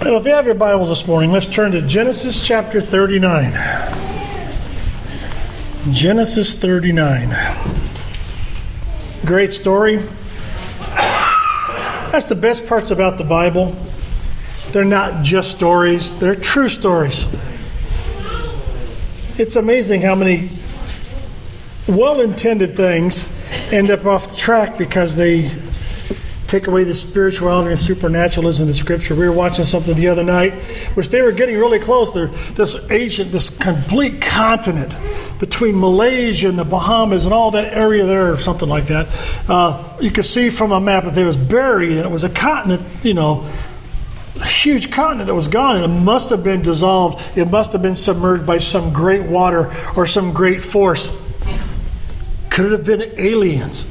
Well, if you have your Bibles this morning, let's turn to Genesis chapter 39. Genesis 39. Great story. That's the best parts about the Bible. They're not just stories, they're true stories. It's amazing how many well-intended things end up off the track because they take away the spirituality and supernaturalism of the Scripture. We were watching something the other night, which they were getting really close. This complete continent between Malaysia and the Bahamas and all that area there, or something like that. You could see from a map that it was buried, and it was a continent, a huge continent that was gone, and it must have been dissolved. It must have been submerged by some great water or some great force. Could it have been aliens?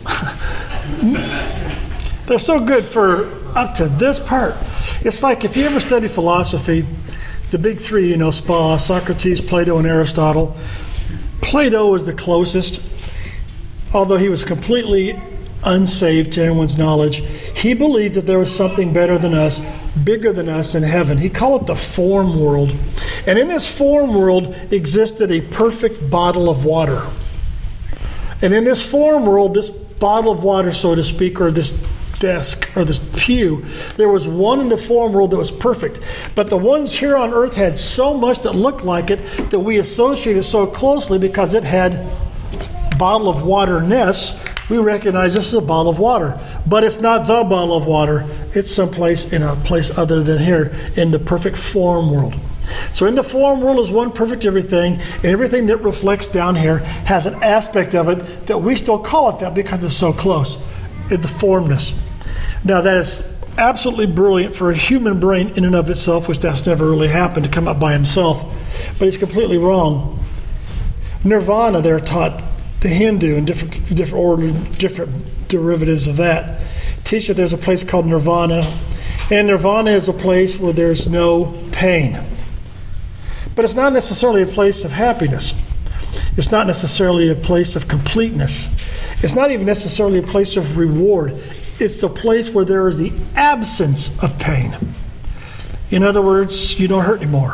They're so good for up to this part. It's like if you ever study philosophy, the big three, Socrates, Plato, and Aristotle. Plato was the closest, although he was completely unsaved to anyone's knowledge. He believed that there was something better than us, bigger than us in heaven. He called it the form world. And in this form world existed a perfect bottle of water. And in this form world, this bottle of water, so to speak, or this desk or this pew, there was one in the form world that was perfect. But the ones here on earth had so much that looked like it that we associated so closely because it had bottle of water-ness. We recognize this is a bottle of water. But it's not the bottle of water. It's someplace in a place other than here in the perfect form world. So in the form world is one perfect everything, and everything that reflects down here has an aspect of it that we still call it that because it's so close. In the formness. Now that is absolutely brilliant for a human brain in and of itself, which that's never really happened to come up by himself. But he's completely wrong. Nirvana, they're taught, the Hindu and different derivatives of that teach that there's a place called nirvana, and nirvana is a place where there's no pain. But it's not necessarily a place of happiness. It's not necessarily a place of completeness. It's not even necessarily a place of reward. It's the place where there is the absence of pain. In other words, you don't hurt anymore.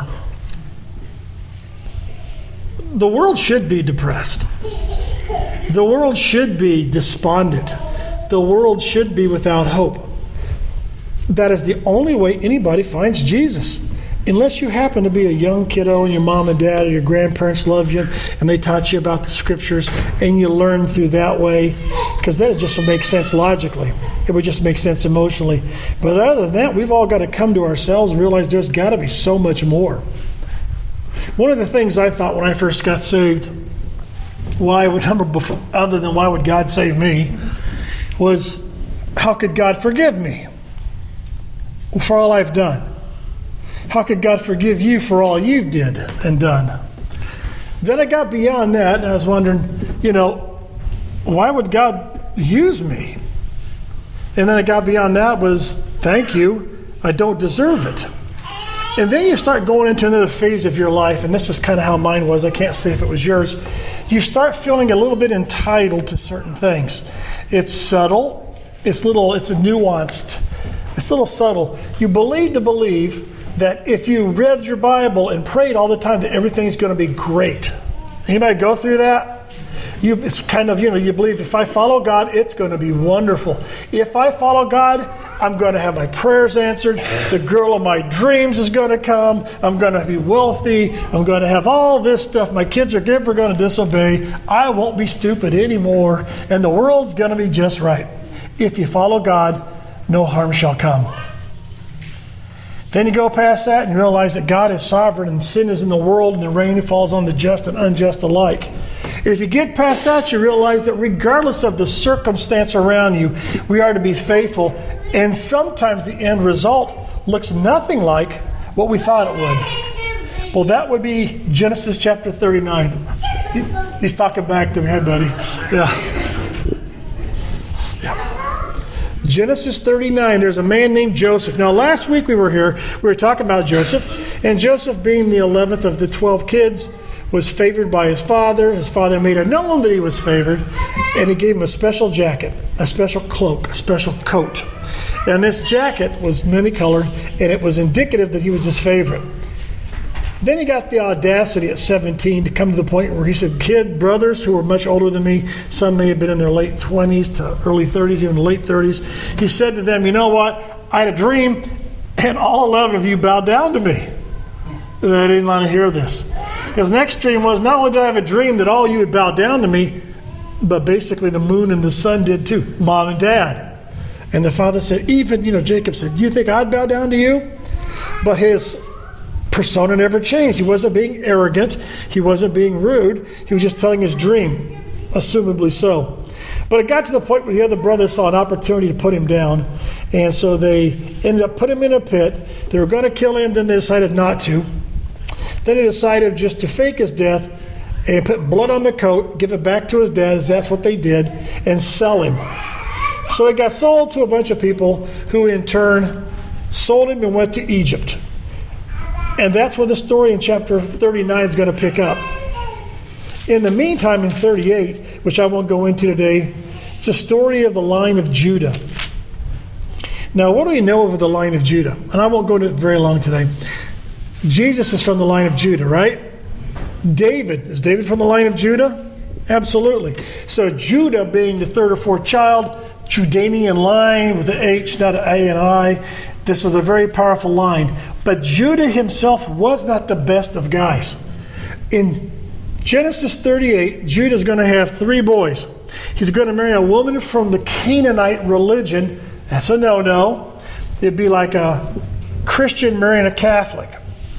The world should be depressed. The world should be despondent. The world should be without hope. That is the only way anybody finds Jesus. Unless you happen to be a young kiddo and your mom and dad or your grandparents loved you and they taught you about the Scriptures and you learn through that way, because then it just would make sense logically. It would just make sense emotionally. But other than that, we've all got to come to ourselves and realize there's got to be so much more. One of the things I thought when I first got saved, other than why would God save me, was how could God forgive me for all I've done? How could God forgive you for all you did and done? Then I got beyond that, and I was wondering, why would God use me? And then I got beyond that was, thank you, I don't deserve it. And then you start going into another phase of your life, and this is kind of how mine was. I can't say if it was yours. You start feeling a little bit entitled to certain things. It's subtle. It's nuanced. It's a little subtle. You believe that if you read your Bible and prayed all the time that everything's going to be great. Anybody go through that? It's kind of, you believe if I follow God, it's going to be wonderful. If I follow God, I'm going to have my prayers answered. The girl of my dreams is going to come. I'm going to be wealthy. I'm going to have all this stuff. My kids are never going to disobey. I won't be stupid anymore. And the world's going to be just right. If you follow God, no harm shall come. Then you go past that and realize that God is sovereign and sin is in the world and the rain falls on the just and unjust alike. And if you get past that, you realize that regardless of the circumstance around you, we are to be faithful. And sometimes the end result looks nothing like what we thought it would. Well, that would be Genesis chapter 39. He's talking back to me. Hey, buddy. Yeah. Genesis 39, there's a man named Joseph. Now, last week we were talking about Joseph, and Joseph, being the 11th of the 12 kids, was favored by his father. His father made it known that he was favored, and he gave him a special jacket, a special cloak, a special coat. And this jacket was many-colored, and it was indicative that he was his favorite. Then he got the audacity at 17 to come to the point where he said, brothers who were much older than me, some may have been in their late 20s to early 30s, even late 30s. He said to them, you know what? I had a dream, and all 11 of you bowed down to me. And I didn't want to hear this. His next dream was, not only did I have a dream that all of you would bow down to me, but basically the moon and the sun did too, Mom and Dad. And the father said, Jacob said, you think I'd bow down to you? But his persona never changed. He wasn't being arrogant. He wasn't being rude. He was just telling his dream, assumably so. But it got to the point where the other brothers saw an opportunity to put him down. And so they ended up putting him in a pit. They were going to kill him, then they decided not to. Then he decided just to fake his death and put blood on the coat, give it back to his dad, as that's what they did, and sell him. So he got sold to a bunch of people who in turn sold him and went to Egypt. And that's where the story in chapter 39 is going to pick up. In the meantime, in 38, which I won't go into today, it's a story of the line of Judah. Now, what do we know of the line of Judah? And I won't go into it very long today. Jesus is from the line of Judah, right? Is David from the line of Judah? Absolutely. So Judah being the third or fourth child, Judanian line with the H, not an A and I. This is a very powerful line. But Judah himself was not the best of guys. In Genesis 38, Judah's going to have 3 boys. He's going to marry a woman from the Canaanite religion. That's a no-no. It'd be like a Christian marrying a Catholic.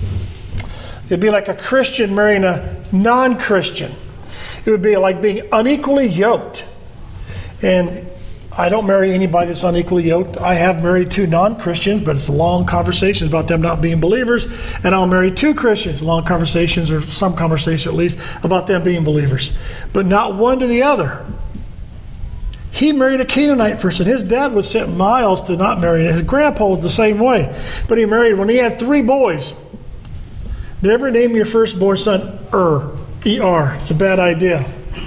It'd be like a Christian marrying a non-Christian. It would be like being unequally yoked. And I don't marry anybody that's unequally yoked. I have married 2 non-Christians, but it's long conversations about them not being believers. And I'll marry 2 Christians, long conversations, or some conversation at least, about them being believers. But not one to the other. He married a Canaanite person. His dad was sent miles to not marry. His grandpa was the same way. But he married, when he had 3 boys, never name your firstborn son E-R. It's a bad idea.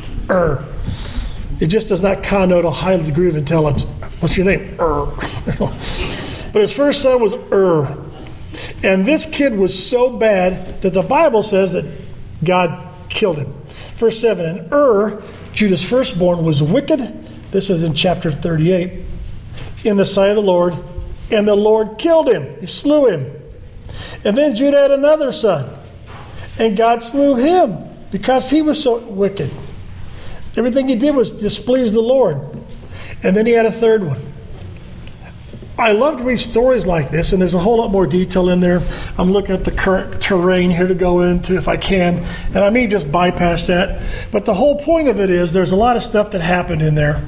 It just does not connote a high degree of intelligence. What's your name? But his first son was And this kid was so bad that the Bible says that God killed him. Verse 7, and Judah's firstborn, was wicked. This is in chapter 38. In the sight of the Lord. And the Lord killed him. He slew him. And then Judah had another son. And God slew him because he was so wicked. Everything he did was displease the Lord. And then he had a third one. I love to read stories like this, and there's a whole lot more detail in there. I'm looking at the current terrain here to go into if I can, and I may just bypass that. But the whole point of it is there's a lot of stuff that happened in there.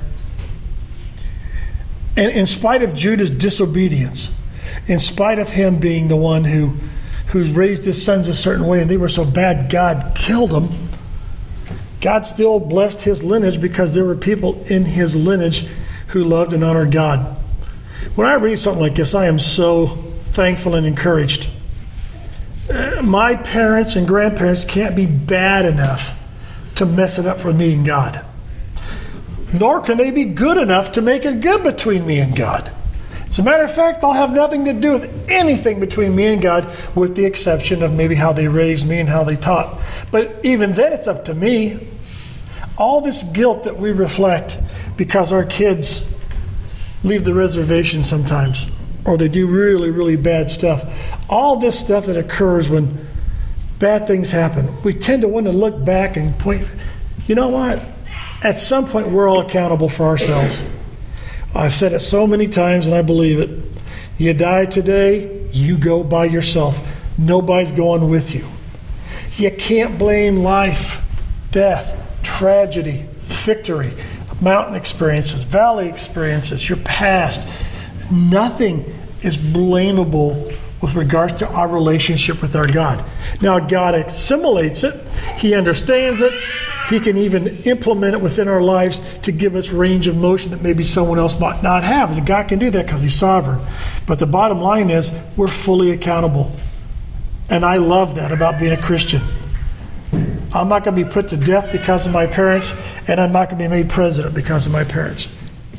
And in spite of Judah's disobedience, in spite of him being the one who raised his sons a certain way, and they were so bad God killed them, God still blessed his lineage because there were people in his lineage who loved and honored God. When I read something like this, I am so thankful and encouraged. My parents and grandparents can't be bad enough to mess it up for me and God. Nor can they be good enough to make it good between me and God. As a matter of fact, they'll have nothing to do with anything between me and God, with the exception of maybe how they raised me and how they taught. But even then, it's up to me. All this guilt that we reflect because our kids leave the reservation sometimes, or they do really, really bad stuff. All this stuff that occurs when bad things happen, we tend to want to look back and point, you know what? At some point, we're all accountable for ourselves. I've said it so many times, and I believe it. You die today, you go by yourself. Nobody's going with you. You can't blame life, death, tragedy, victory, mountain experiences, valley experiences, your past. Nothing is blamable with regards to our relationship with our God. Now, God assimilates it. He understands it. He can even implement it within our lives to give us range of motion that maybe someone else might not have. And God can do that because he's sovereign. But the bottom line is we're fully accountable. And I love that about being a Christian. I'm not going to be put to death because of my parents, and I'm not going to be made president because of my parents.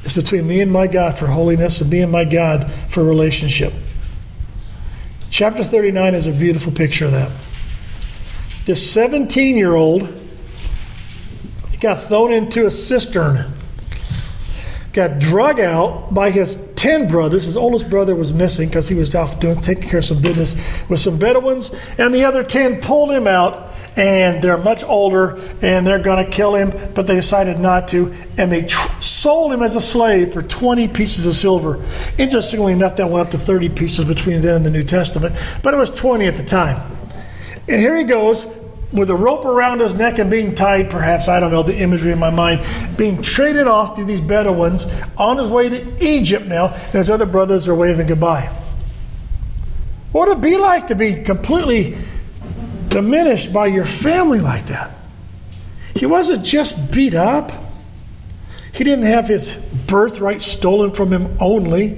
It's between me and my God for holiness and me and my God for relationship. Chapter 39 is a beautiful picture of that. This 17-year-old got thrown into a cistern, got drug out by his 10 brothers. His oldest brother was missing because he was off taking care of some business with some Bedouins, and the other 10 pulled him out, and they're much older, and they're going to kill him, but they decided not to, and they sold him as a slave for 20 pieces of silver. Interestingly enough, that went up to 30 pieces between then and the New Testament, but it was 20 at the time. And here he goes, with a rope around his neck and being tied, perhaps, I don't know, the imagery in my mind, being traded off to these Bedouins on his way to Egypt now, and his other brothers are waving goodbye. What would it be like to be completely diminished by your family like that? He wasn't just beat up. He didn't have his birthright stolen from him only.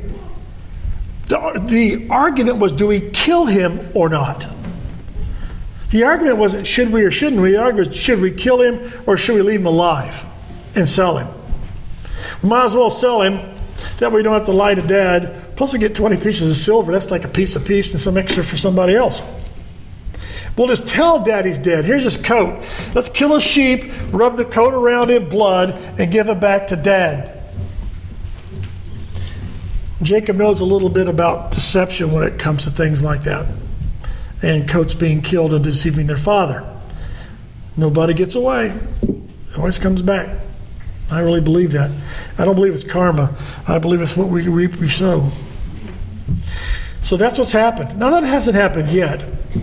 The argument was, do we kill him or not? The argument wasn't should we or shouldn't we. The argument was, should we kill him or should we leave him alive and sell him? We might as well sell him. That way we don't have to lie to Dad. Plus we get 20 pieces of silver. That's like a piece apiece and some extra for somebody else. We'll just tell Dad he's dead. Here's his coat. Let's kill a sheep, rub the coat around in blood, and give it back to Dad. Jacob knows a little bit about deception when it comes to things like that. And coats being killed and deceiving their father. Nobody gets away. It always comes back. I really believe that. I don't believe it's karma. I believe it's what we reap, we sow. So that's what's happened. Now that hasn't happened yet.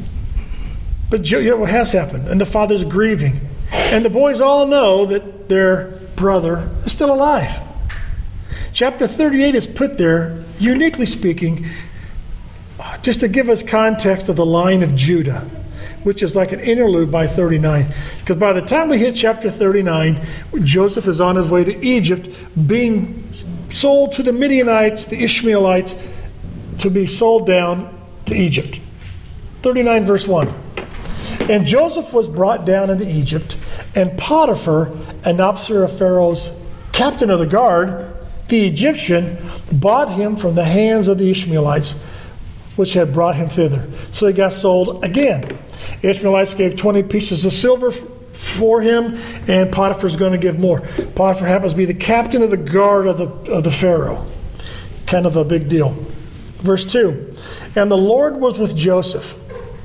But what has happened? And the father's grieving. And the boys all know that their brother is still alive. Chapter 38 is put there, uniquely speaking, just to give us context of the line of Judah, which is like an interlude by 39. Because by the time we hit chapter 39, Joseph is on his way to Egypt, being sold to the Midianites, the Ishmaelites, to be sold down to Egypt. 39 verse 1. And Joseph was brought down into Egypt, and Potiphar, an officer of Pharaoh's captain of the guard, the Egyptian, bought him from the hands of the Ishmaelites, which had brought him thither. So he got sold again. Ishmaelites gave 20 pieces of silver for him, and Potiphar's going to give more. Potiphar happens to be the captain of the guard of the Pharaoh. It's kind of a big deal. Verse 2. And the Lord was with Joseph,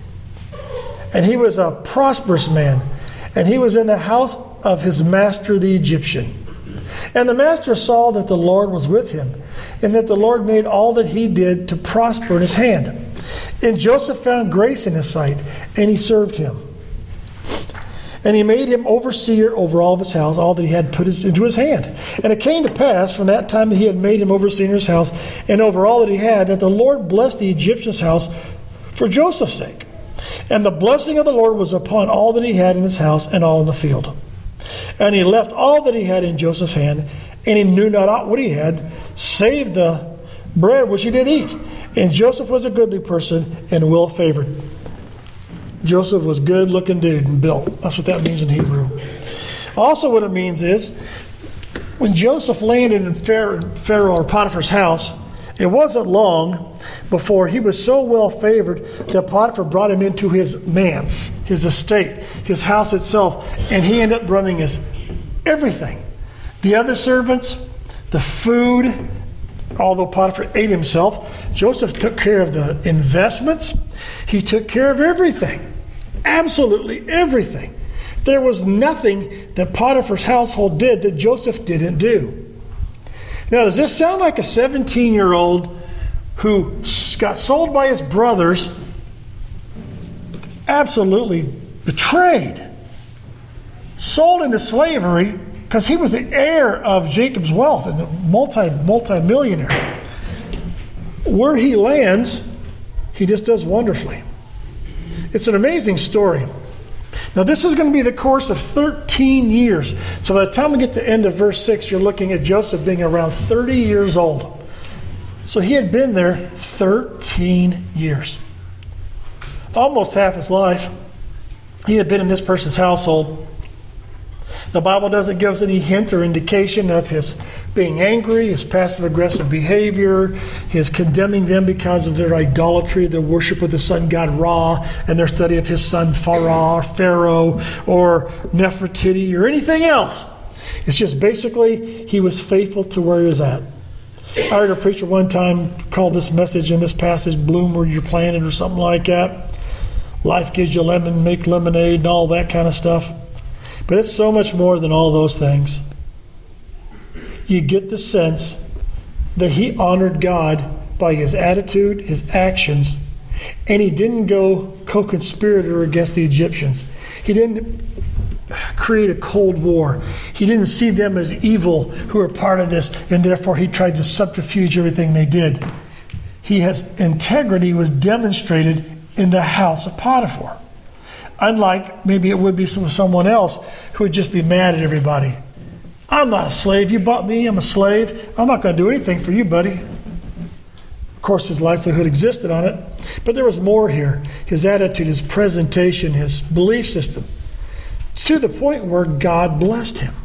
and he was a prosperous man, and he was in the house of his master the Egyptian. And the master saw that the Lord was with him, and that the Lord made all that he did to prosper in his hand. And Joseph found grace in his sight, and he served him. And he made him overseer over all of his house, all that he had put into his hand. And it came to pass from that time that he had made him overseer in his house, and over all that he had, that the Lord blessed the Egyptian's house for Joseph's sake. And the blessing of the Lord was upon all that he had in his house and all in the field. And he left all that he had in Joseph's hand, and he knew not what he had, save the bread which he did eat. And Joseph was a goodly person and well favored. Joseph was good looking dude and built. That's what that means in Hebrew. Also what it means is, when Joseph landed in Pharaoh or Potiphar's house, it wasn't long before he was so well favored that Potiphar brought him into his manse, his estate, his house itself, and he ended up running his everything. The other servants, the food, although Potiphar ate himself, Joseph took care of the investments. He took care of everything. Absolutely everything. There was nothing that Potiphar's household did that Joseph didn't do. Now, does this sound like a 17-year-old who got sold by his brothers, absolutely betrayed, sold into slavery because he was the heir of Jacob's wealth and a multi-millionaire? Where he lands, he just does wonderfully. It's an amazing story. Now, this is going to be the course of 13 years. So by the time we get to the end of verse 6, you're looking at Joseph being around 30 years old. So he had been there 13 years. Almost half his life, he had been in this person's household. The Bible doesn't give us any hint or indication of his being angry, his passive-aggressive behavior, his condemning them because of their idolatry, their worship of the sun god Ra, and their study of his son Pharaoh, or Nefertiti, or anything else. It's just basically he was faithful to where he was at. I heard a preacher one time call this message in this passage, "Bloom where you're planted," or something like that. Life gives you lemon, make lemonade, and all that kind of stuff. But it's so much more than all those things. You get the sense that he honored God by his attitude, his actions, and he didn't go co-conspirator against the Egyptians. He didn't create a Cold War. He didn't see them as evil who were part of this, and therefore he tried to subterfuge everything they did. His integrity was demonstrated in the house of Potiphar. Unlike maybe it would be someone else who would just be mad at everybody. I'm not a slave. You bought me. I'm a slave. I'm not going to do anything for you, buddy. Of course, his livelihood existed on it. But there was more here. His attitude, his presentation, his belief system. To the point where God blessed him.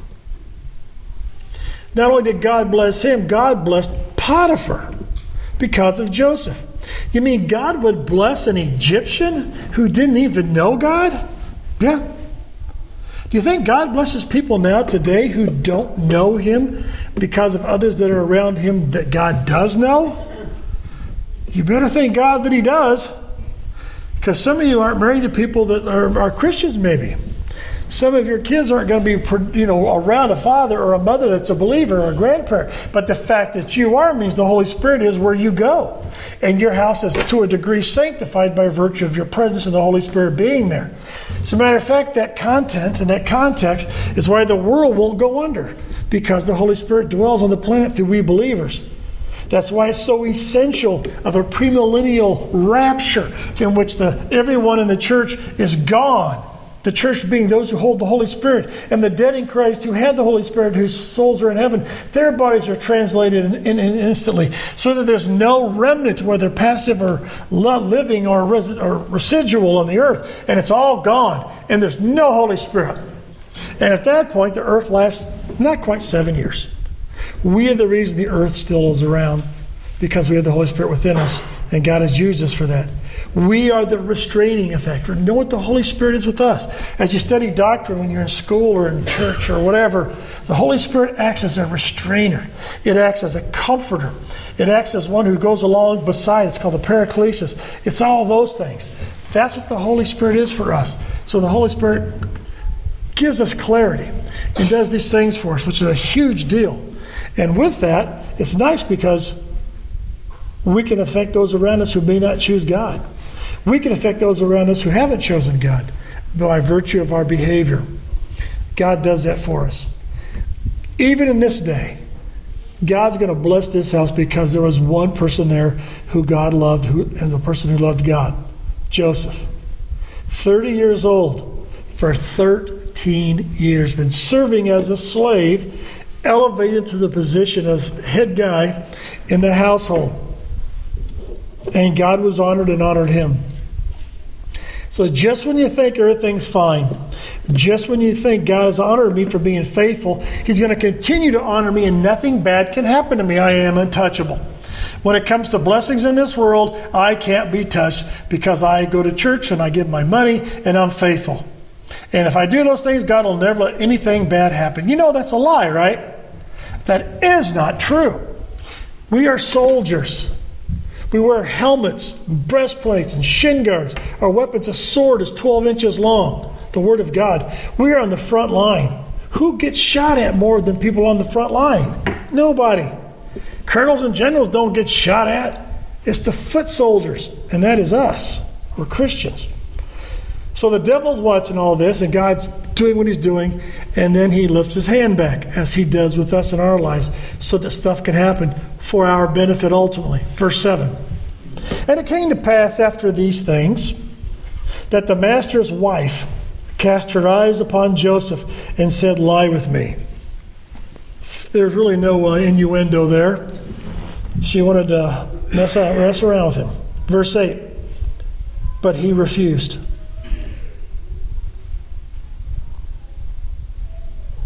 Not only did God bless him, God blessed Potiphar because of Joseph. You mean God would bless an Egyptian who didn't even know God? Yeah. Do you think God blesses people now today who don't know him because of others that are around him that God does know? You better thank God that he does. Because some of you aren't married to people that are Christians maybe. Some of your kids aren't going to be, around a father or a mother that's a believer or a grandparent. But the fact that you are means the Holy Spirit is where you go. And your house is to a degree sanctified by virtue of your presence and the Holy Spirit being there. As a matter of fact, that content and that context is why the world won't go under. Because the Holy Spirit dwells on the planet through we believers. That's why it's so essential of a premillennial rapture in which everyone in the church is gone. The church being those who hold the Holy Spirit, and the dead in Christ who had the Holy Spirit, whose souls are in heaven, their bodies are translated in instantly, so that there's no remnant, whether passive or living or residual on the earth, and it's all gone, and there's no Holy Spirit. And at that point, the earth lasts not quite 7 years. We are the reason the earth still is around, because we have the Holy Spirit within us, and God has used us for that. We are the restraining effect. Know what the Holy Spirit is with us. As you study doctrine when you're in school or in church or whatever, the Holy Spirit acts as a restrainer. It acts as a comforter. It acts as one who goes along beside. It's called the paraclesis. It's all those things. That's what the Holy Spirit is for us. So the Holy Spirit gives us clarity and does these things for us, which is a huge deal. And with that, it's nice because we can affect those around us who may not choose God. We can affect those around us who haven't chosen God by virtue of our behavior. God does that for us. Even in this day, God's going to bless this house because there was one person there who God loved, and the person who loved God, Joseph. 30 years old, for 13 years, been serving as a slave, elevated to the position of head guy in the household. And God was honored and honored him. So just when you think everything's fine, just when you think God has honored me for being faithful, he's going to continue to honor me and nothing bad can happen to me. I am untouchable. When it comes to blessings in this world, I can't be touched because I go to church and I give my money and I'm faithful. And if I do those things, God will never let anything bad happen. You know that's a lie, right? That is not true. We are soldiers. We wear helmets, breastplates, and shin guards. Our weapon's a sword is 12 inches long, the Word of God. We are on the front line. Who gets shot at more than people on the front line? Nobody. Colonels and generals don't get shot at. It's the foot soldiers, and that is us. We're Christians. So the devil's watching all this, and God's doing what he's doing, and then he lifts his hand back, as he does with us in our lives, so that stuff can happen for our benefit ultimately. Verse 7. And it came to pass after these things that the master's wife cast her eyes upon Joseph and said, "Lie with me." There's really no innuendo there. She wanted to mess around with him. Verse 8. But he refused.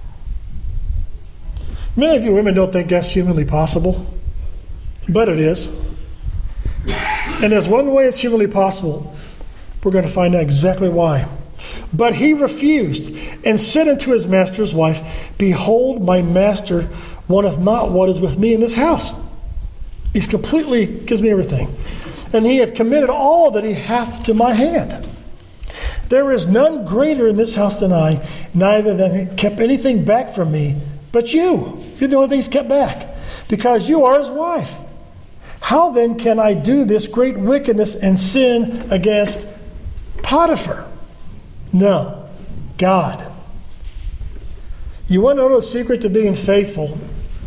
Many of you women don't think that's humanly possible, but it is. And there's one way it's humanly possible. We're going to find out exactly why. But he refused and said unto his master's wife, Behold, my master wanteth not what is with me in this house. He's completely gives me everything. And he hath committed all that he hath to my hand. There is none greater in this house than I, neither than he kept anything back from me, but you. You're the only thing he's kept back, because you are his wife. How then can I do this great wickedness and sin against Potiphar? No, God. You want to know the secret to being faithful?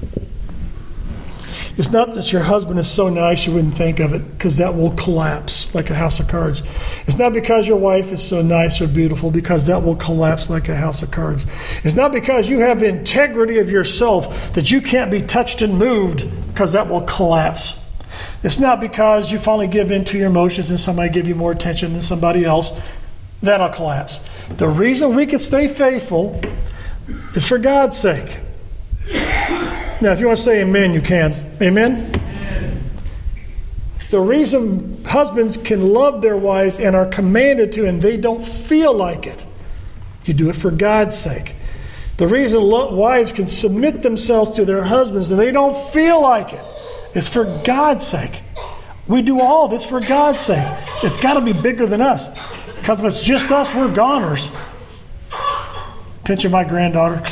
It's not that your husband is so nice you wouldn't think of it, because that will collapse like a house of cards. It's not because your wife is so nice or beautiful, because that will collapse like a house of cards. It's not because you have the integrity of yourself that you can't be touched and moved, because that will collapse. It's not because you finally give in to your emotions and somebody give you more attention than somebody else. That'll collapse. The reason we can stay faithful is for God's sake. Now, if you want to say amen, you can. Amen? Amen? The reason husbands can love their wives and are commanded to, and they don't feel like it, you do it for God's sake. The reason wives can submit themselves to their husbands and they don't feel like it, it's for God's sake. We do all this for God's sake. It's got to be bigger than us. Because if it's just us, we're goners. Picture my granddaughter.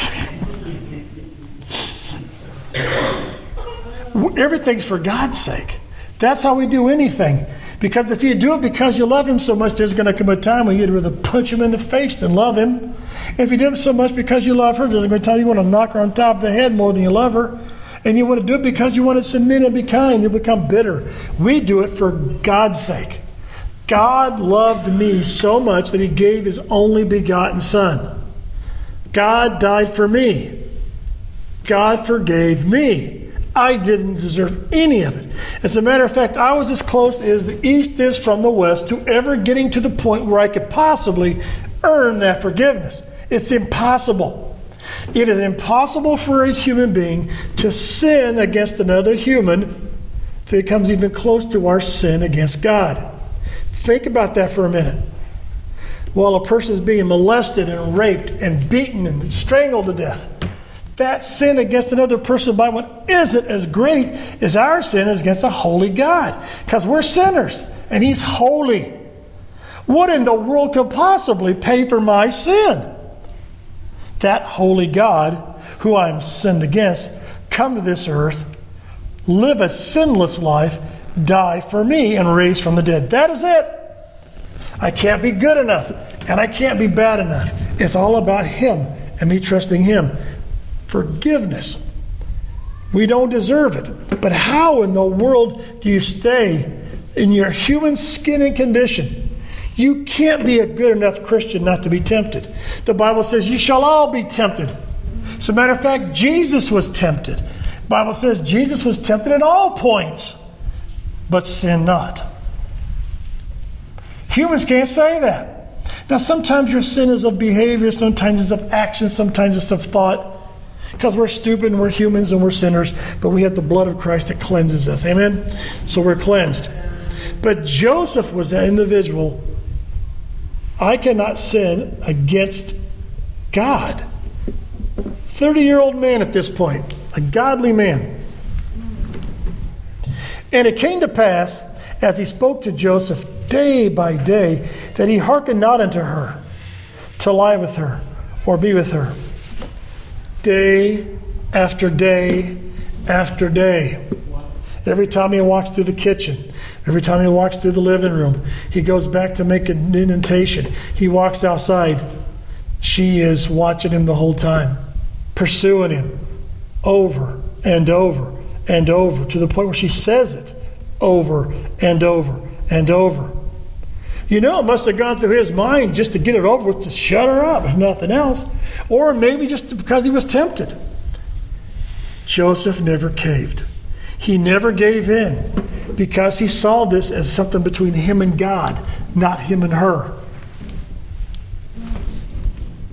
Everything's for God's sake. That's how we do anything. Because if you do it because you love him so much, there's going to come a time when you'd rather punch him in the face than love him. If you do it so much because you love her, there's going to be a time you want to knock her on top of the head more than you love her. And you want to do it because you want to submit and be kind. You become bitter. We do it for God's sake. God loved me so much that he gave his only begotten Son. God died for me. God forgave me. I didn't deserve any of it. As a matter of fact, I was as close as the East is from the West to ever getting to the point where I could possibly earn that forgiveness. It's impossible. It is impossible for a human being to sin against another human that comes even close to our sin against God. Think about that for a minute. While a person is being molested and raped and beaten and strangled to death, that sin against another person by one isn't as great as our sin is against a holy God. Because we're sinners and he's holy. What in the world could possibly pay for my sin? That holy God, who I'm sinned against, come to this earth, live a sinless life, die for me, and raise from the dead. That is it. I can't be good enough, and I can't be bad enough. It's all about him and me trusting him. Forgiveness. We don't deserve it. But how in the world do you stay in your human skin and condition? You can't be a good enough Christian not to be tempted. The Bible says you shall all be tempted. As a matter of fact, Jesus was tempted. The Bible says Jesus was tempted at all points, but sin not. Humans can't say that. Now, sometimes your sin is of behavior, sometimes it's of action, sometimes it's of thought. Because we're stupid and we're humans and we're sinners, but we have the blood of Christ that cleanses us. Amen? So we're cleansed. But Joseph was that individual. I cannot sin against God. 30-year-old man at this point, a godly man. And it came to pass, as he spoke to Joseph day by day, that he hearkened not unto her, to lie with her, or be with her. Day after day after day. Every time he walks through the kitchen, every time he walks through the living room, he goes back to make an indentation. He walks outside. She is watching him the whole time, pursuing him over and over and over, to the point where she says it over and over and over. You know, it must have gone through his mind just to get it over with, to shut her up, if nothing else. Or maybe just because he was tempted. Joseph never caved. He never gave in, because he saw this as something between him and God, not him and her.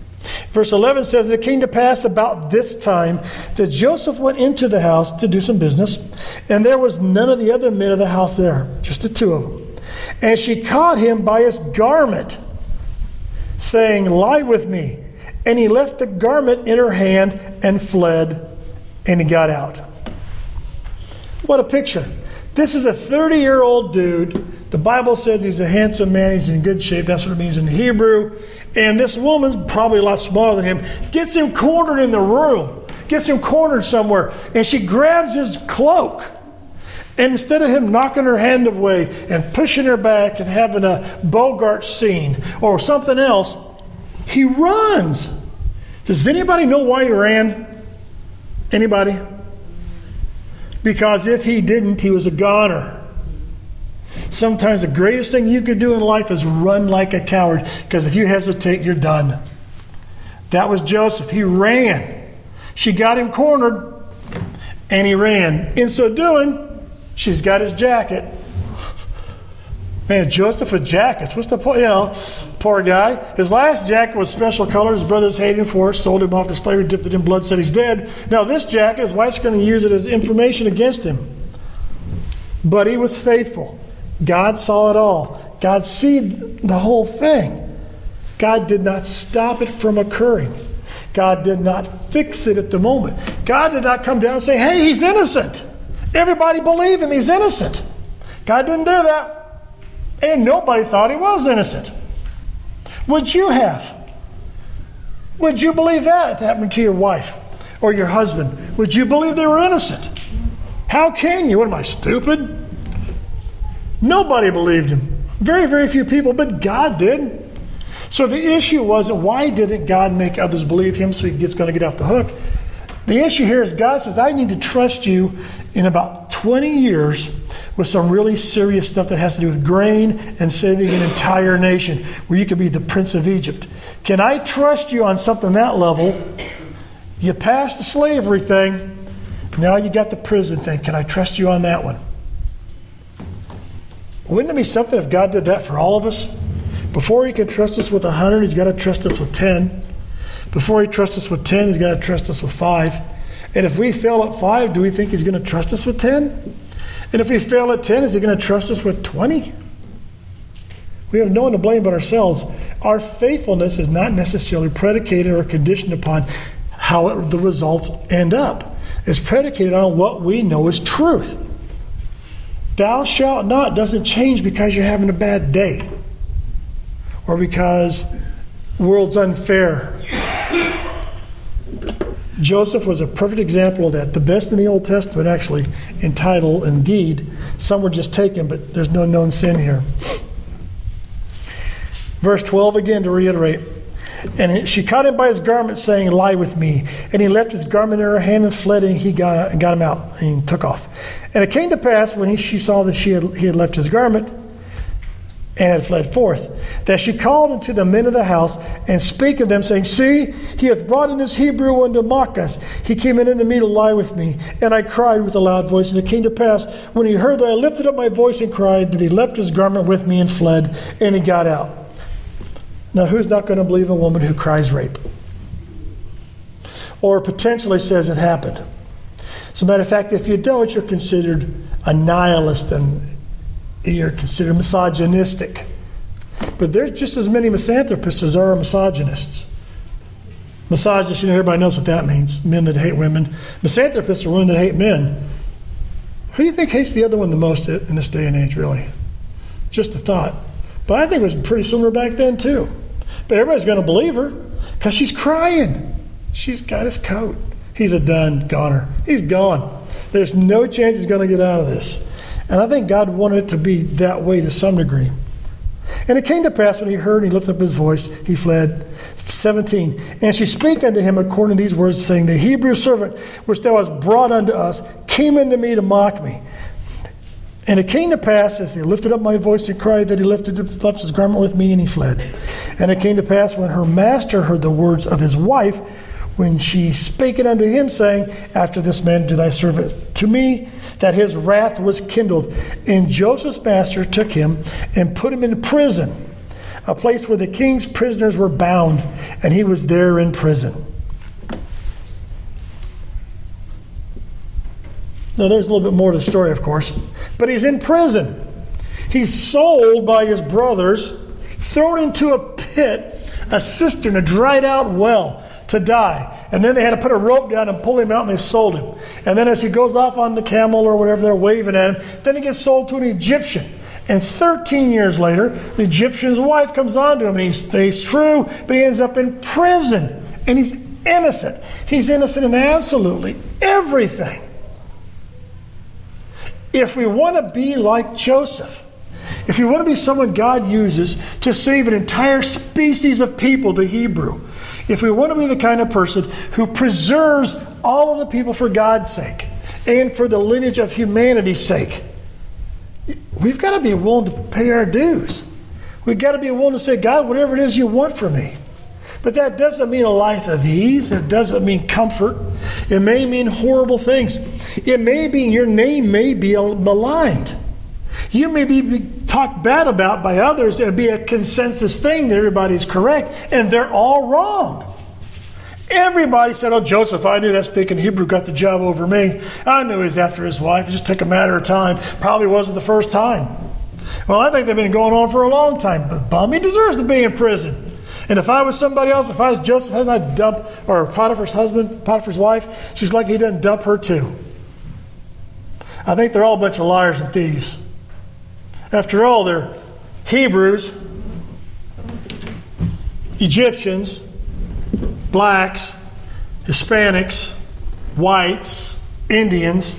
Verse 11 says, it came to pass about this time that Joseph went into the house to do some business, and there was none of the other men of the house there, just the two of them. And she caught him by his garment, saying, lie with me. And he left the garment in her hand and fled, and he got out. What a picture. This is a 30-year-old dude. The Bible says he's a handsome man. He's in good shape. That's what it means in Hebrew. And this woman's probably a lot smaller than him. Gets him cornered in the room. Gets him cornered somewhere. And she grabs his cloak. And instead of him knocking her hand away and pushing her back and having a Bogart scene or something else, he runs. Does anybody know why he ran? Anybody? Because if he didn't, he was a goner. Sometimes the greatest thing you could do in life is run like a coward, because if you hesitate, you're done. That was Joseph. He ran. She got him cornered, and he ran. In so doing, she's got his jacket. Man, Joseph with jackets. What's the point? Poor guy. His last jacket was special color. His brothers hated him for it, sold him off to slavery, dipped it in blood, said he's dead. Now this jacket, his wife's going to use it as information against him. But he was faithful. God saw it all. God see the whole thing. God did not stop it from occurring. God did not fix it at the moment. God did not come down and say, hey, he's innocent. Everybody believe him, he's innocent. God didn't do that. And nobody thought he was innocent. Would you have? Would you believe that if it happened to your wife or your husband? Would you believe they were innocent? How can you? What am I, stupid? Nobody believed him. Very, very few people, but God did. So the issue wasn't why didn't God make others believe him so he's going to get off the hook. The issue here is God says, I need to trust you in about 20 years with some really serious stuff that has to do with grain and saving an entire nation where you could be the Prince of Egypt. Can I trust you on something that level? You passed the slavery thing. Now you got the prison thing. Can I trust you on that one? Wouldn't it be something if God did that for all of us? Before he can trust us with 100, he's got to trust us with 10. Before he trusts us with 10, he's got to trust us with 5. And if we fail at 5, do we think he's going to trust us with 10? And if we fail at 10, is he going to trust us with 20? We have no one to blame but ourselves. Our faithfulness is not necessarily predicated or conditioned upon how the results end up. It's predicated on what we know is truth. Thou shalt not doesn't change because you're having a bad day or because the world's unfair. Joseph was a perfect example of that. The best in the Old Testament, actually, in title and deed. Some were just taken, but there's no known sin here. Verse 12 again to reiterate. And she caught him by his garment, saying, lie with me. And he left his garment in her hand and fled, and he got him out, and he took off. And it came to pass, when she saw that he had left his garment and had fled forth, that she called unto the men of the house, and spake of them, saying, see, he hath brought in this Hebrew one to mock us. He came in unto me to lie with me. And I cried with a loud voice. And it came to pass, when he heard that I lifted up my voice and cried, that he left his garment with me and fled, and he got out. Now, who's not going to believe a woman who cries rape? Or potentially says it happened? As a matter of fact, if you don't, you're considered a nihilist and you're considered misogynistic. But there's just as many misanthropists as there are misogynists. Misogynist, everybody knows what that means. Men that hate women. Misanthropists are women that hate men. Who do you think hates the other one the most in this day and age, really? Just a thought. But I think it was pretty similar back then, too. But everybody's going to believe her because she's crying. She's got his coat. He's a done goner. He's gone. There's no chance he's going to get out of this. And I think God wanted it to be that way to some degree. And it came to pass when he heard and he lifted up his voice, he fled. 17. And she spake unto him according to these words, saying, the Hebrew servant which thou hast brought unto us came unto me to mock me. And it came to pass, as he lifted up my voice and cried, that he left his garment with me, and he fled. And it came to pass, when her master heard the words of his wife, when she spake it unto him, saying, after this man did thy servant to me, that his wrath was kindled. And Joseph's master took him and put him in prison a place where the king's prisoners were bound, and he was there in prison. Now, there's a little bit more to the story, of course, but he's in prison. He's sold by his brothers, thrown into a pit, a cistern, a dried out well, to die. And then they had to put a rope down and pull him out, and they sold him. And then as he goes off on the camel or whatever they're waving at him, then he gets sold to an Egyptian. And 13 years later, the Egyptian's wife comes on to him, and he stays true, but he ends up in prison. And he's innocent. He's innocent in absolutely everything. If we want to be like Joseph, if we want to be someone God uses to save an entire species of people, the Hebrew, if we want to be the kind of person who preserves all of the people for God's sake and for the lineage of humanity's sake, we've got to be willing to pay our dues. We've got to be willing to say, God, whatever it is you want from me. But that doesn't mean a life of ease. It doesn't mean comfort. It may mean horrible things. It may be your name may be maligned. You may be talked bad about by others and be a consensus thing that everybody's correct, and they're all wrong. Everybody said, oh, Joseph, I knew that stinking Hebrew got the job over me. I knew he was after his wife. It just took a matter of time. Probably wasn't the first time. Well, I think they've been going on for a long time, but Bummy deserves to be in prison. And if I was somebody else, if I was Joseph, hadn't I dump, or Potiphar's husband, Potiphar's wife, she's lucky he doesn't dump her too. I think they're all a bunch of liars and thieves. After all, they're Hebrews, Egyptians, blacks, Hispanics, whites, Indians.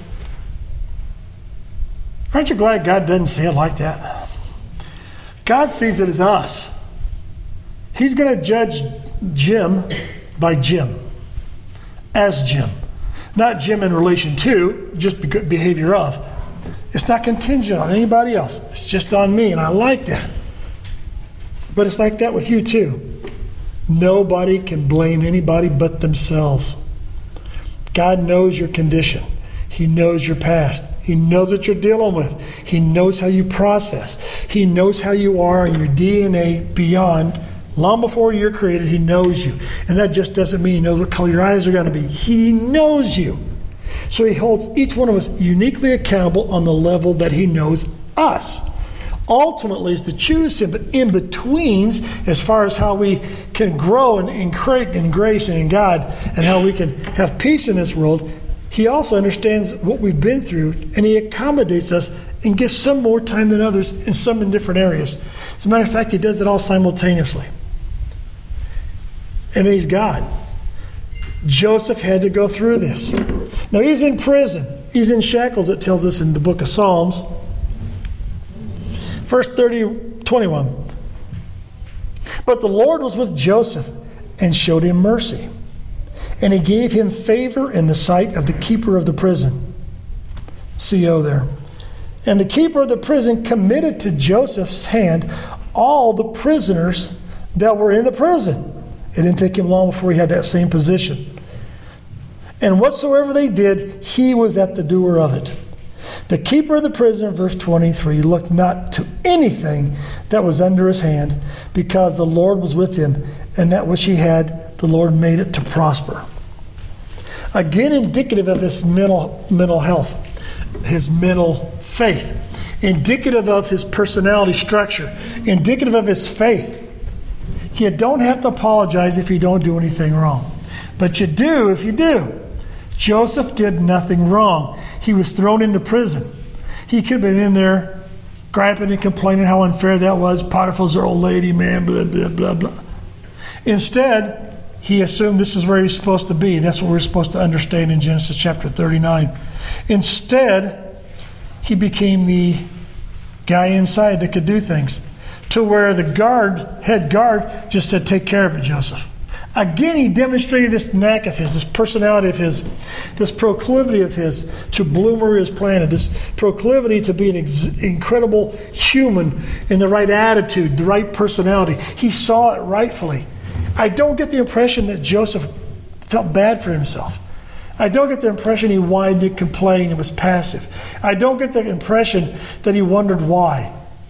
Aren't you glad God doesn't see it like that? God sees it as us. He's going to judge Jim by Jim, as Jim. Not Jim in relation to, just behavior of. It's not contingent on anybody else. It's just on me, and I like that. But it's like that with you too. Nobody can blame anybody but themselves. God knows your condition. He knows your past. He knows what you're dealing with. He knows how you process. He knows how you are in your DNA beyond. Long before you're created, He knows you. And that just doesn't mean He knows what color your eyes are going to be. He knows you. So He holds each one of us uniquely accountable on the level that He knows us. Ultimately is to choose Him, but in betweens, as far as how we can grow in grace and in God, and how we can have peace in this world, He also understands what we've been through, and He accommodates us and gives some more time than others, and some in different areas. As a matter of fact, He does it all simultaneously. And He's God. Joseph had to go through this. Now he's in prison. He's in shackles, it tells us in the book of Psalms. Verse 21. But the Lord was with Joseph and showed him mercy. And He gave him favor in the sight of the keeper of the prison. CO there. And the keeper of the prison committed to Joseph's hand all the prisoners that were in the prison. It didn't take him long before he had that same position. And whatsoever they did, he was at the doer of it. The keeper of the prison, verse 23, looked not to anything that was under his hand, because the Lord was with him, and that which he had, the Lord made it to prosper. Again, indicative of his mental health, his mental faith, indicative of his personality structure, indicative of his faith. You don't have to apologize if you don't do anything wrong. But you do if you do. Joseph did nothing wrong. He was thrown into prison. He could have been in there griping and complaining how unfair that was. Potiphar's our old lady, man, blah, blah, blah, blah. Instead, he assumed this is where he's supposed to be. That's what we're supposed to understand in Genesis chapter 39. Instead, he became the guy inside that could do things. To where the head guard, just said, take care of it, Joseph. Again, he demonstrated this knack of his, this personality of his, this proclivity of his to bloom where he was planted, this proclivity to be an incredible human in the right attitude, the right personality. He saw it rightfully. I don't get the impression that Joseph felt bad for himself. I don't get the impression he whined and complained and was passive. I don't get the impression that he wondered why.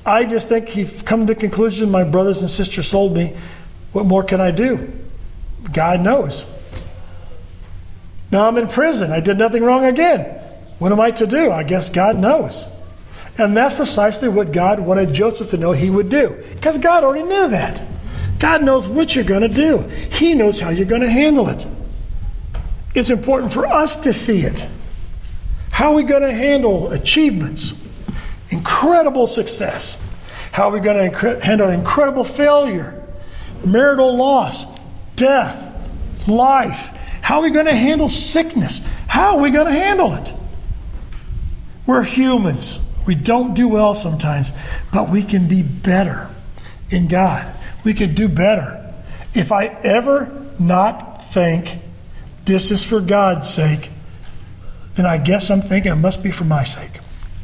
I just think he's come to the conclusion, my brothers and sisters sold me. What more can I do? God knows. Now I'm in prison. I did nothing wrong again. What am I to do? I guess God knows. And that's precisely what God wanted Joseph to know he would do. Because God already knew that. God knows what you're going to do. He knows how you're going to handle it. It's important for us to see it. How are we going to handle achievements, incredible success? How are we going to handle incredible failure, marital loss, death, life? How are we going to handle sickness? How are we going to handle it? We're humans. We don't do well sometimes, but we can be better in God. We can do better. If I ever not think this is for God's sake, then I guess I'm thinking it must be for my sake.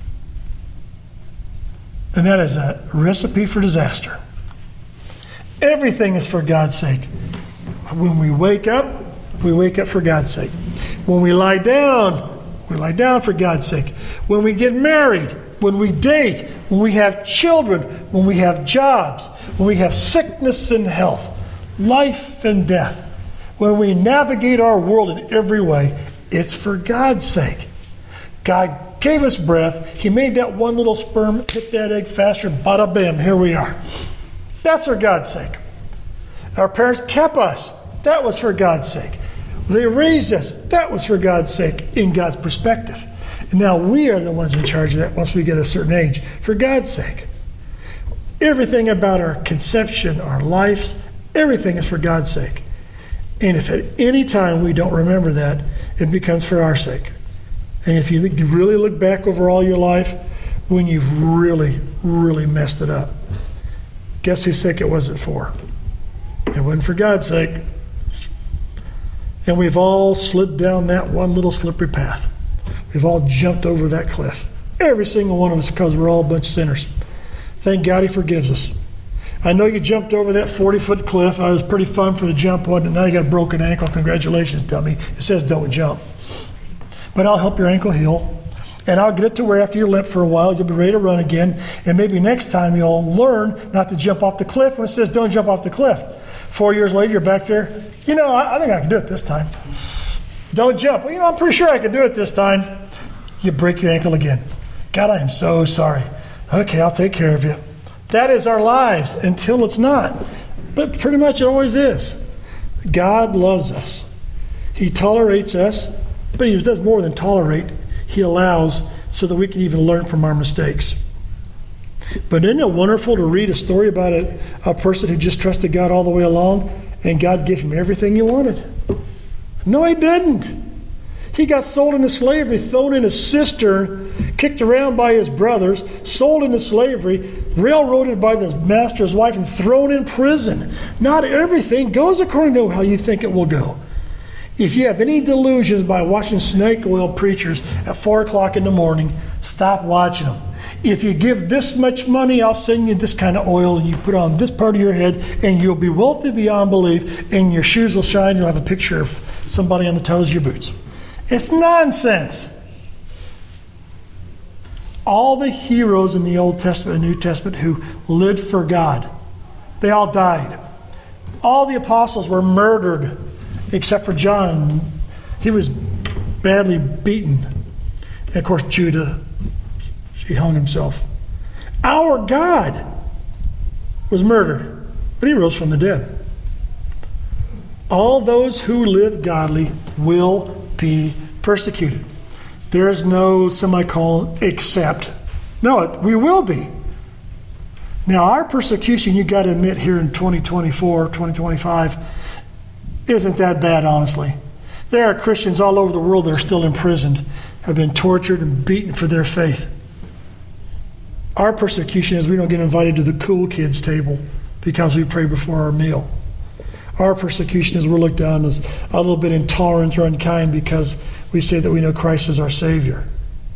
And that is a recipe for disaster. Everything is for God's sake. When we wake up for God's sake. When we lie down for God's sake. When we get married, when we date, when we have children, when we have jobs, when we have sickness and health, life and death, when we navigate our world in every way, it's for God's sake. God gave us breath. He made that one little sperm hit that egg faster, and bada bam, here we are. That's for God's sake. Our parents kept us. That was for God's sake. They raised us. That was for God's sake, in God's perspective. And now we are the ones in charge of that once we get a certain age, for God's sake. Everything about our conception, our lives, everything is for God's sake. And if at any time we don't remember that, it becomes for our sake. And if you really look back over all your life, when you've really, really messed it up, guess whose sake it wasn't for? It wasn't for God's sake. And we've all slid down that one little slippery path. We've all jumped over that cliff. Every single one of us, because we're all a bunch of sinners. Thank God he forgives us. I know you jumped over that 40-foot cliff. It was pretty fun for the jump one, and now you got a broken ankle. Congratulations, dummy. It says don't jump. But I'll help your ankle heal. And I'll get it to where after you limp for a while, you'll be ready to run again. And maybe next time you'll learn not to jump off the cliff when it says don't jump off the cliff. 4 years later, you're back there. I think I can do it this time. Don't jump. Well, I'm pretty sure I can do it this time. You break your ankle again. God, I am so sorry. Okay, I'll take care of you. That is our lives until it's not. But pretty much it always is. God loves us. He tolerates us, but he does more than tolerate. He allows so that we can even learn from our mistakes. But isn't it wonderful to read a story about a person who just trusted God all the way along, and God gave him everything he wanted? No, he didn't. He got sold into slavery, thrown in a cistern, kicked around by his brothers, sold into slavery, railroaded by the master's wife, and thrown in prison. Not everything goes according to how you think it will go. If you have any delusions by watching snake oil preachers at 4 o'clock in the morning, stop watching them. If you give this much money, I'll send you this kind of oil, and you put on this part of your head, and you'll be wealthy beyond belief, and your shoes will shine. You'll have a picture of somebody on the toes of your boots. It's nonsense. All the heroes in the Old Testament and New Testament who lived for God, they all died. All the apostles were murdered, except for John. He was badly beaten. And of course, Judah, he hung himself. Our God was murdered, but he rose from the dead. All those who live godly will be persecuted. There is no semicolon except. No, we will be. Now, our persecution, you got to admit, here in 2024, 2025, isn't that bad, honestly. There are Christians all over the world that are still imprisoned, have been tortured and beaten for their faith. Our persecution is we don't get invited to the cool kids table because we pray before our meal. Our persecution is we're looked down as a little bit intolerant or unkind because we say that we know Christ is our Savior.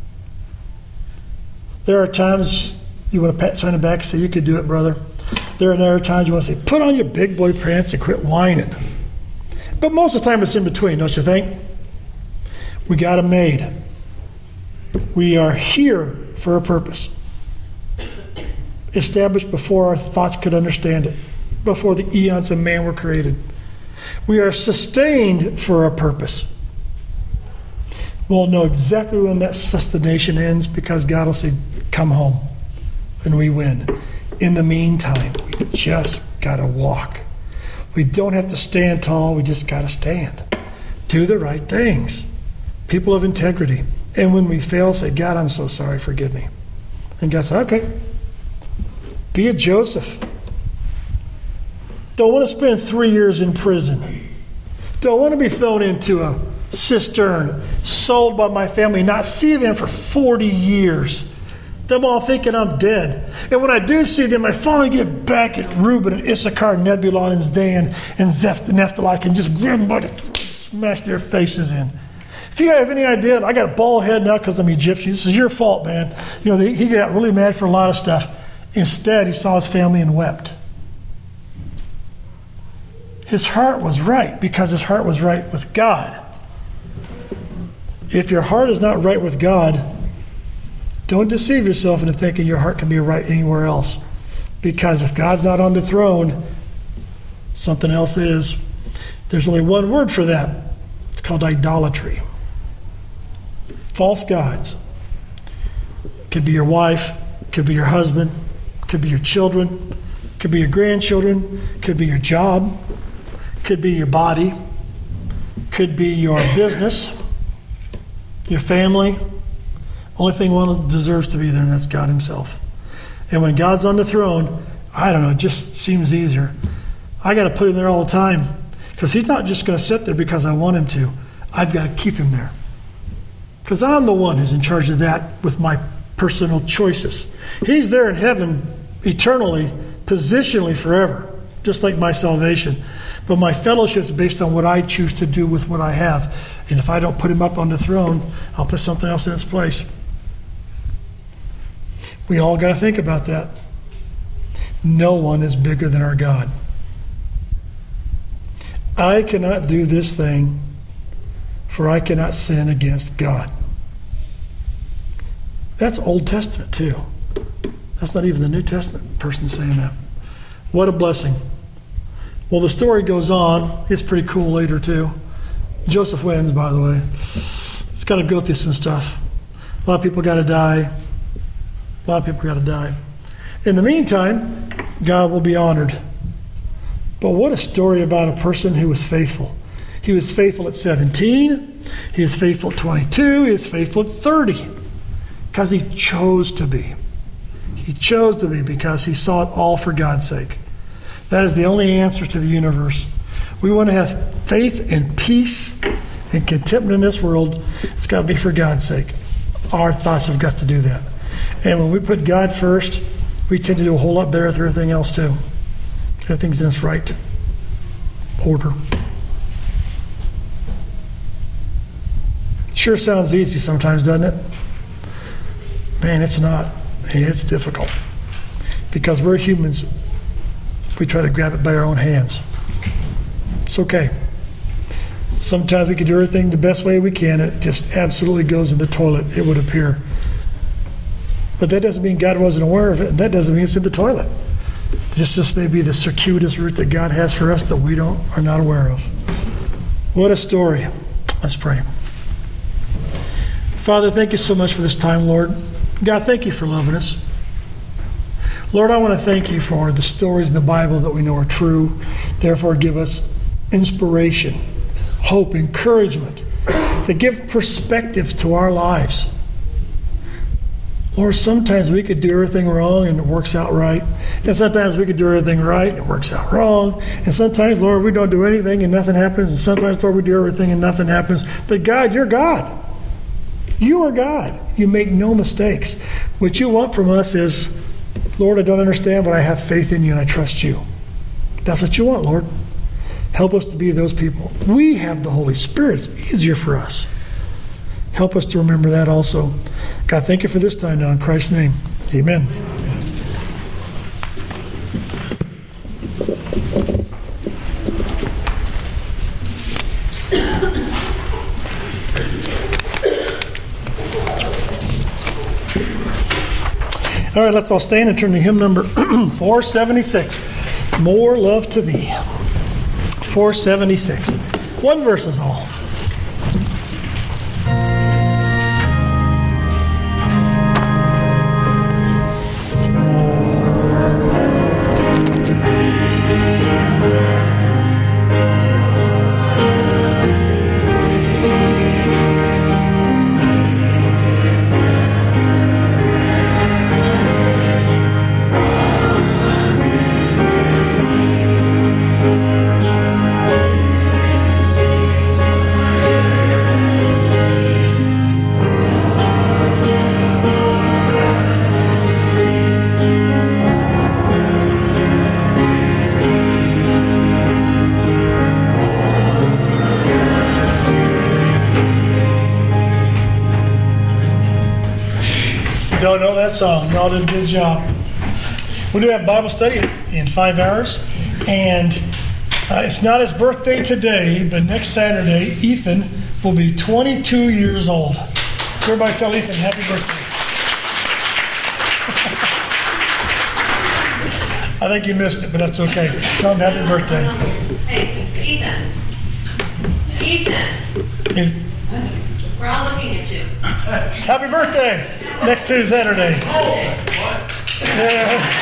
There are times you want to pat someone on the back and say, you could do it, brother. There are other times you want to say, put on your big boy pants and quit whining. But most of the time it's in between, don't you think? We got them made. We are here for a purpose. established before our thoughts could understand it, before the eons of man were created. We are sustained for a purpose. We'll know exactly when that sustentation ends because God will say, come home, and we win. In the meantime, we just got to walk. We don't have to stand tall, we just got to stand. Do the right things. People of integrity. And when we fail, say, God, I'm so sorry, forgive me. And God said, okay. Be a Joseph. Don't want to spend 3 years in prison. Don't want to be thrown into a cistern, sold by my family, not see them for 40 years. Them all thinking I'm dead. And when I do see them, I finally get back at Reuben and Issachar, Nebulon and Dan and Naphtali and just grab them by the smash their faces in. If you have any idea, I got a bald head now because I'm Egyptian. This is your fault, man. He got really mad for a lot of stuff. Instead, he saw his family and wept. His heart was right because his heart was right with God. If your heart is not right with God, don't deceive yourself into thinking your heart can be right anywhere else. Because if God's not on the throne, something else is. There's only one word for that. It's called idolatry. False gods. Could be your wife, could be your husband, could be your children, could be your grandchildren, could be your job, could be your body, could be your business, your family. Only thing one deserves to be there, and that's God himself. And when God's on the throne, I don't know, it just seems easier. I got to put him there all the time because he's not just going to sit there because I want him to. I've got to keep him there because I'm the one who's in charge of that with my personal choices. He's there in heaven eternally, positionally forever, just like my salvation. But my fellowship is based on what I choose to do with what I have. And if I don't put him up on the throne, I'll put something else in its place. We all got to think about that. No one is bigger than our God. I cannot do this thing, for I cannot sin against God. That's Old Testament too. That's not even the New Testament person saying that. What a blessing. Well, the story goes on. It's pretty cool later too. Joseph wins, by the way. It's got to go through some stuff. A lot of people got to die. A lot of people got to die. In the meantime, God will be honored. But what a story about a person who was faithful. He was faithful at 17. He was faithful at 22. He was faithful at 30. Because he chose to be. He chose to be because he saw it all for God's sake. That is the only answer to the universe. We want to have faith and peace and contentment in this world. It's got to be for God's sake. Our thoughts have got to do that. And when we put God first, we tend to do a whole lot better with everything else too. Everything's in its right order. Sure sounds easy sometimes, doesn't it? Man, it's not. It's difficult. Because we're humans. We try to grab it by our own hands. It's okay. Sometimes we can do everything the best way we can. It just absolutely goes in the toilet, it would appear. But that doesn't mean God wasn't aware of it, and that doesn't mean it's in the toilet. This may be the circuitous route that God has for us that we are not aware of. What a story. Let's pray. Father, thank you so much for this time, Lord. God, thank you for loving us. Lord, I want to thank you for the stories in the Bible that we know are true. Therefore, give us inspiration, hope, encouragement, that give perspective to our lives. Lord, sometimes we could do everything wrong and it works out right. And sometimes we could do everything right and it works out wrong. And sometimes, Lord, we don't do anything and nothing happens. And sometimes, Lord, we do everything and nothing happens. But God, you're God. You are God. You make no mistakes. What you want from us is, Lord, I don't understand, but I have faith in you and I trust you. That's what you want, Lord. Help us to be those people. We have the Holy Spirit. It's easier for us. Help us to remember that also. God, thank you for this time now. In Christ's name, amen. All right, let's all stand and turn to hymn number 476. More Love to Thee. 476. One verse is all. Don't know that song. Y'all did a good job. We do have Bible study in 5 hours, and it's not his birthday today, but next Saturday, Ethan will be 22 years old. So everybody tell Ethan happy birthday. I think you missed it, but that's okay. Tell him happy birthday. Hey, Ethan. We're all looking at you. Happy birthday! Next Saturday. Oh, what? Yeah.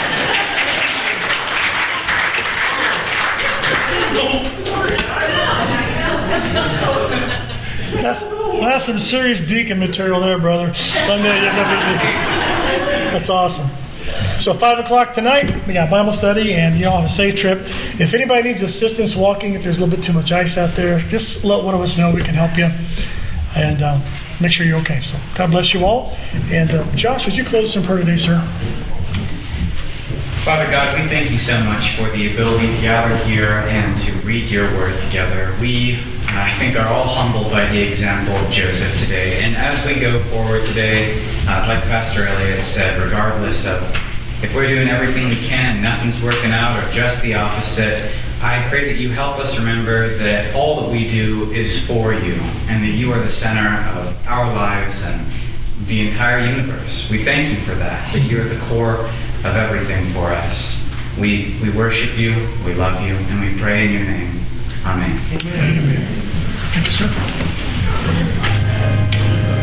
That's some serious deacon material there, brother. Someday you're going to be deacon. That's awesome. So 5 o'clock tonight, we got Bible study, and y'all have a safe trip. If anybody needs assistance walking, if there's a little bit too much ice out there, just let one of us know. We can help you. And make sure you're okay. So God bless you all. And Josh, would you close us in prayer today, sir? Father God, we thank you so much for the ability to gather here and to read your word together. We, I think, are all humbled by the example of Joseph today. And as we go forward today, like Pastor Elliott said, regardless of if we're doing everything we can, nothing's working out, or just the opposite, I pray that you help us remember that all that we do is for you, and that you are the center of our lives and the entire universe. We thank you for that you are the core of everything for us. We worship you, we love you, and we pray in your name. Amen. Amen. Thank you, sir.